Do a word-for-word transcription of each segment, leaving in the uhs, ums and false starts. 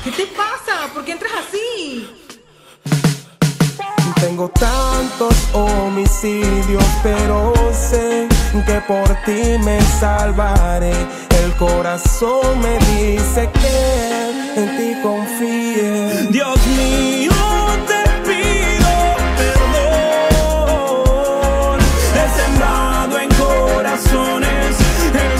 ¿Qué te pasa? ¿Por qué entras así? Tengo tantos homicidios, pero sé que por ti me salvaré. El corazón me dice que en ti confíe. Dios mío, te pido perdón. He sembrado en corazones el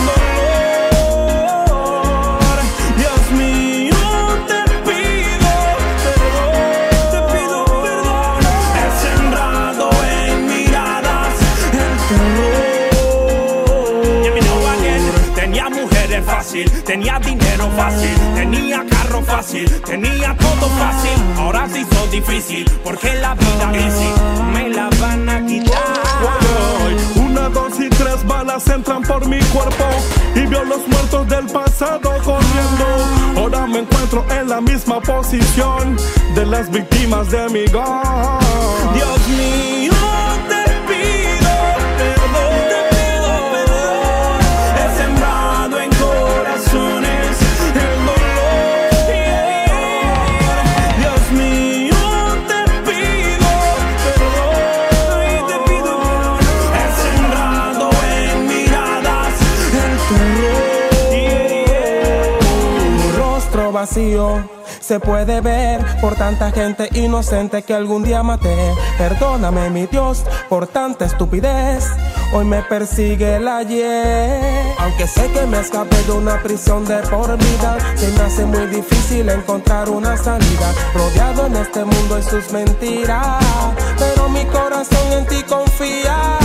dolor. Dios mío, te pido perdón. Te pido perdón. He sembrado en miradas el terror. Yeah, me know again. Tenía mujeres fácil, tenía dinero fácil, tenía carro fácil, tenía todo fácil. Ahora se hizo difícil, porque la vida easy me la van a quitar. Una, dos y tres balas entran por mi cuerpo y vio los muertos del pasado corriendo. Ahora me encuentro en la misma posición de las víctimas de mi God. Dios mío, te pido perdón. Te pido perdón. He sembrado en corazones el dolor. Dios mío, te pido perdón. Y te pido perdón. He sembrado en miradas el terror. Mi rostro vacío se puede ver por tanta gente inocente que algún día maté. Perdóname, mi Dios, por tanta estupidez. Hoy me persigue el ayer. Aunque sé que me escapé de una prisión de por vida, se me hace muy difícil encontrar una salida. Rodeado en este mundo y sus mentiras, pero mi corazón en ti confía.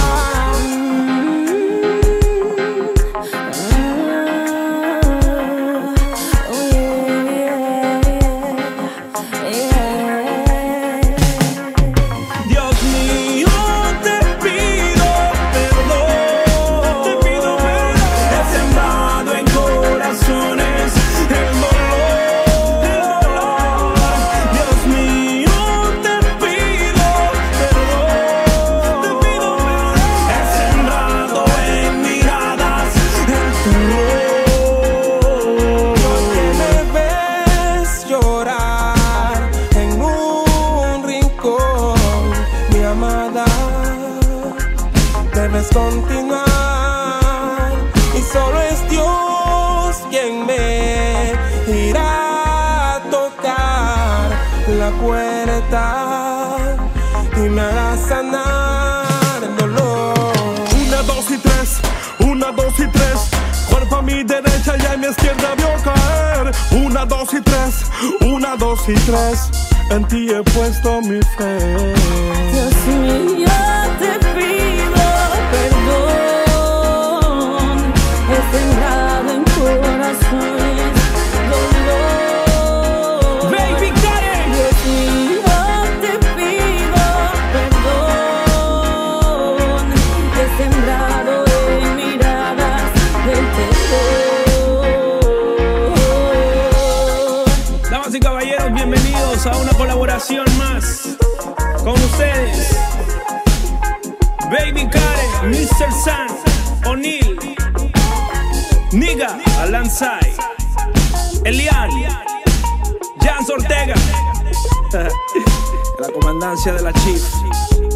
Debes continuar y solo es Dios quien me irá a tocar la puerta y me hará sanar el dolor. Una, dos y tres, una, dos y tres. Cuerpo a mi derecha y a mi izquierda vio caer. Una, dos y tres, una, dos y tres. En ti he puesto mi fe. Dios mío, te pido perdón. He sembrado en corazones dolor. Baby, got it. Dios mío, te pido perdón. He sembrado en miradas del terror. Damas y caballeros, bienvenidos a una colaboración más con ustedes. Baby Karen, mister San, O'Neal, Niga, Alansai, Elian, Jans Ortega, la comandancia de la Chief.